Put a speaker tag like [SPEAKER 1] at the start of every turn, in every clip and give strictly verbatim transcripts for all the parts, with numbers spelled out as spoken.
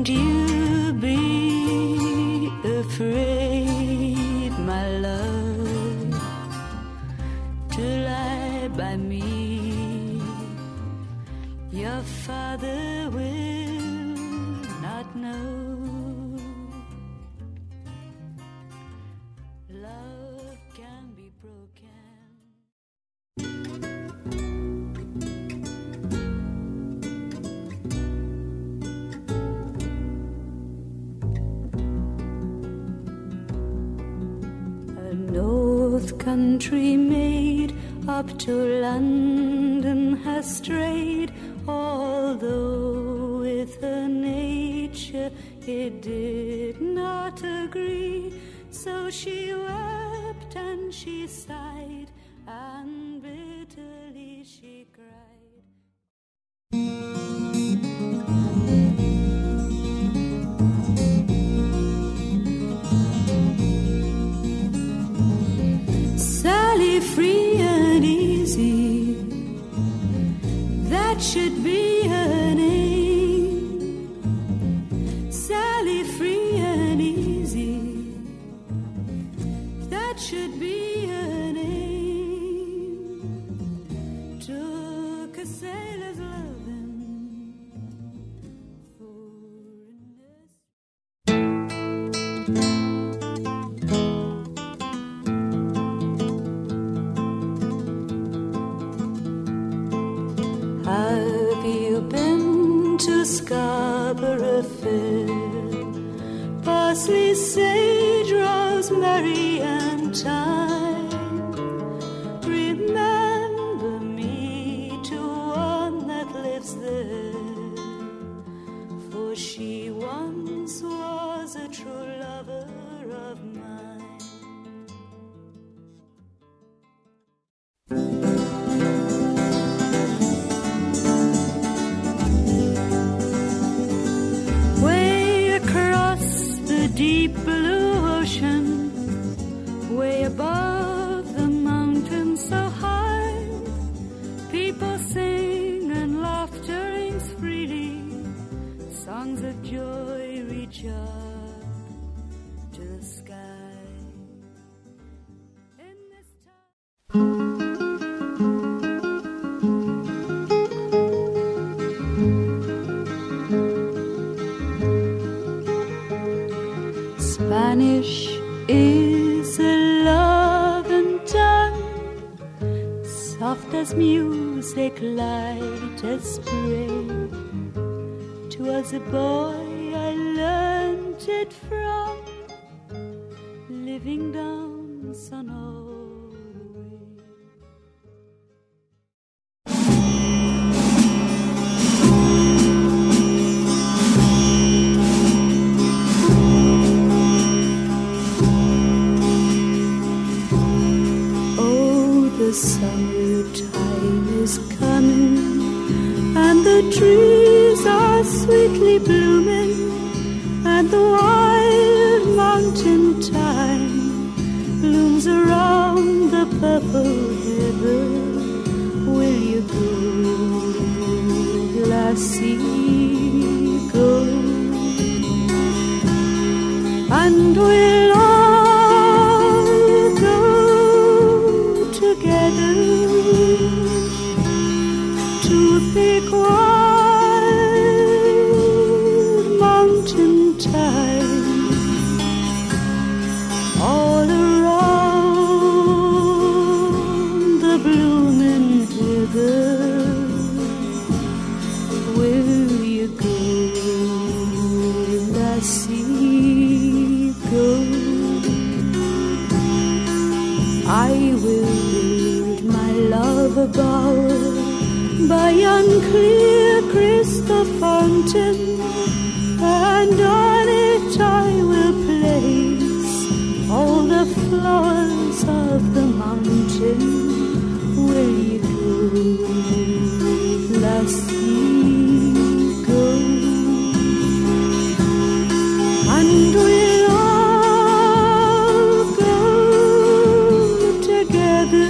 [SPEAKER 1] Don't you be afraid, my love, to lie by me. Your father will not know. Love can be broken. North country maid up to London has strayed, although with her nature it did not agree. So she wept and she sighed, and bitterly she cried. Sally, free and easy, that should be her name. Sally, free and easy, that should be her name. Took a sailor's loving for Have you been to Scarborough Fair? Parsley, sage, rosemary and thyme. Remember me to one that lives there, for she once was a true lover of mine. Deep blue ocean, way above the mountains so high, people sing and laughter rings freely, songs of joy reach up to the sky. In this Spanish is a loving tongue, soft as music, light as spray. 'Twas a boy I learned it from, living down Sonora way. The summertime is coming, and the trees are sweetly blooming, and the wild mountain thyme blooms around the purple river. Will you go, lassie, go? And will to pick wild mountain thyme all around the blooming river. Will you go, lassie, go? I will build my love a bower by yon clear crystal fountain, and on it I will place all the flowers of the mountain. Will you go, lassie, go? And we'll all go together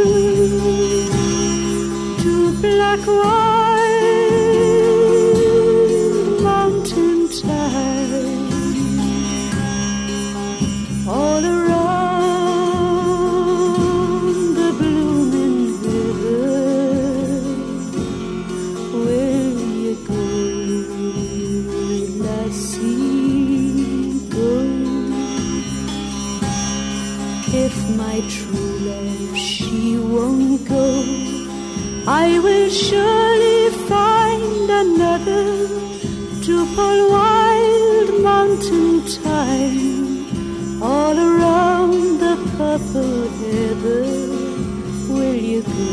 [SPEAKER 1] to black white mountain thyme. my true love, she won't go. I will surely find another to pull wild mountain thyme all around the purple heather. Will you go,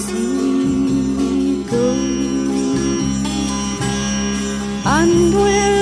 [SPEAKER 1] lassie, go? And will